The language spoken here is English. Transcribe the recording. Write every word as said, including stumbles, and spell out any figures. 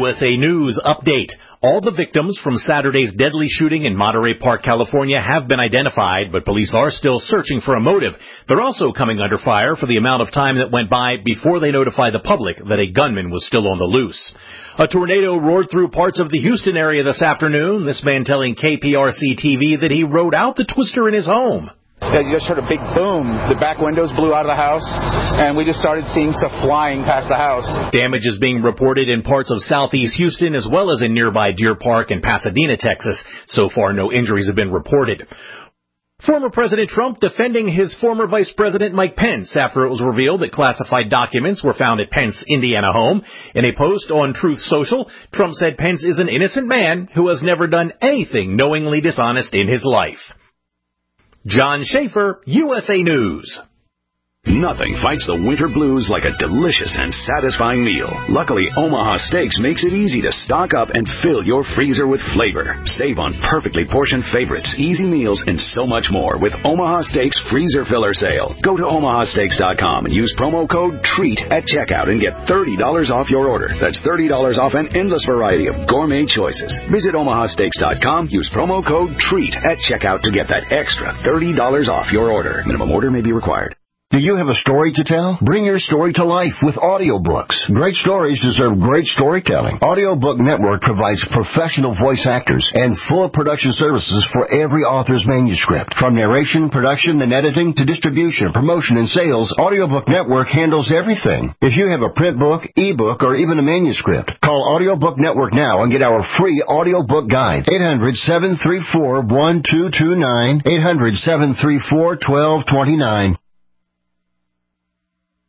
S A News update. All the victims from Saturday's deadly shooting in Monterey Park, California have been identified, but police are still searching for a motive. They're also coming under fire for the amount of time that went by before they notified the public that a gunman was still on the loose. A tornado roared through parts of the Houston area this afternoon, this man telling K P R C T V that he rode out the twister in his home. You just heard a big boom. The back windows blew out of the house, and we just started seeing stuff flying past the house. Damage is being reported in parts of southeast Houston as well as in nearby Deer Park and Pasadena, Texas. So far, no injuries have been reported. Former President Trump defending his former Vice President Mike Pence after it was revealed that classified documents were found at Pence, Indiana home. In a post on Truth Social, Trump said Pence is an innocent man who has never done anything knowingly dishonest in his life. John Schaefer, U S A News. Nothing fights the winter blues like a delicious and satisfying meal. Luckily, Omaha Steaks makes it easy to stock up and fill your freezer with flavor. Save on perfectly portioned favorites, easy meals, and so much more with Omaha Steaks Freezer Filler Sale. Go to omaha steaks dot com and use promo code TREAT at checkout and get thirty dollars off your order. That's thirty dollars off an endless variety of gourmet choices. Visit omaha steaks dot com, use promo code TREAT at checkout to get that extra thirty dollars off your order. Minimum order may be required. Do you have a story to tell? Bring your story to life with audiobooks. Great stories deserve great storytelling. Audiobook Network provides professional voice actors and full production services for every author's manuscript. From narration, production, and editing to distribution, promotion, and sales, Audiobook Network handles everything. If you have a print book, ebook, or even a manuscript, call Audiobook Network now and get our free audiobook guide. eight hundred, seven three four, one two two nine, eight hundred, seven three four, one two two nine.